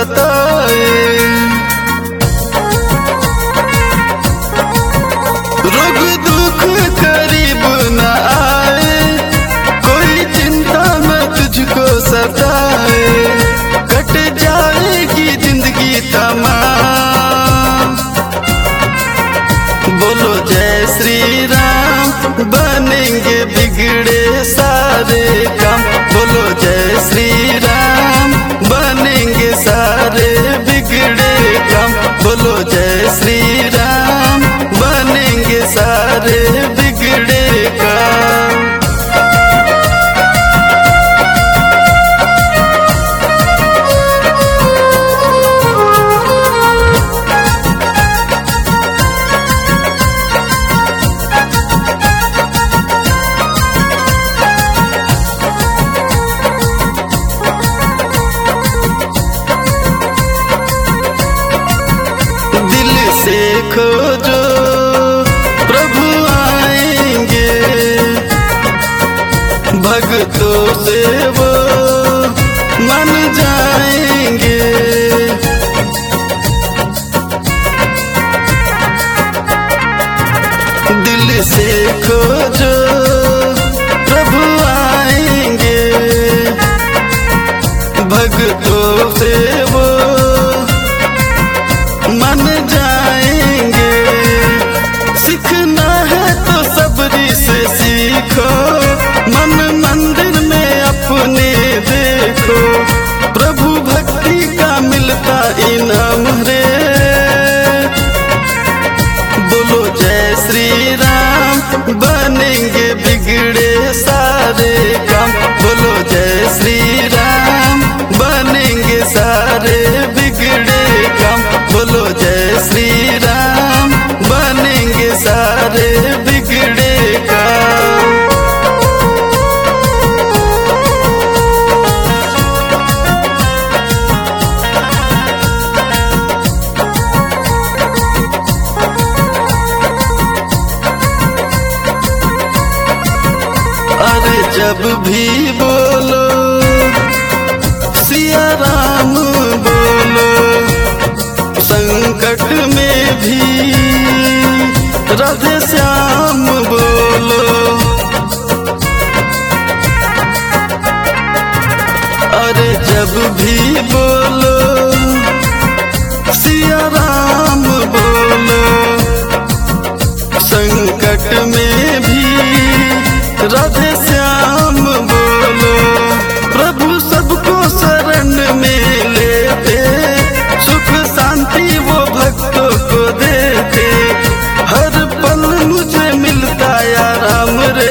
बताए। रोग दुख करीब न आए, कोई चिंता न तुझको सताए। कट जाएगी जिंदगी तमाम, बोलो जय श्री राम। बनेंगे बिगड़े सारे काम, बोलो जय श्री राम। बनेंगे सारे बिगड़े काम, बोलो जय श्री राम। बनेंगे सारे बिगड़े काम। से खोजो प्रभु आएंगे, भक्तों से वो मन जाएंगे। दिल से खोजो प्रभु आएंगे, भक्तों से वो मन जाएंगे। सीखना है तो सबरी से सीखो, मन मंदिर में अपने देखो। प्रभु भक्ति का मिलता इनाम रे, बोलो जय श्री राम। बनेंगे बिगड़े सारे काम, बोलो जय श्री राम। बनेंगे सारे बिगड़े काम, बोलो जय श्री राम। बनेंगे सारे बिगड़े काम। अरे जब भी बोलो सिया राम बोलो, संकट में भी राधे श्याम बोलो। अरे जब भी बोलो सिया राम बोलो, संकट में भी राधे श्याम बोलो। प्रभु सबको शरण में लेते, सुख शांति वो भक्तों को देते। हर पल मुझे मिलता या राम रे,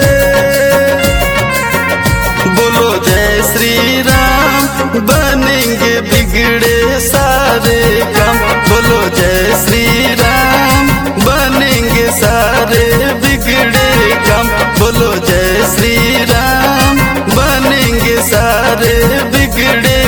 बोलो जय श्री राम। बनेंगे बिगड़े सारे काम, बोलो जय श्री राम। बनेंगे सारे बिगड़े काम, बोलो जय श्री राम। बनेंगे सारे बिगड़े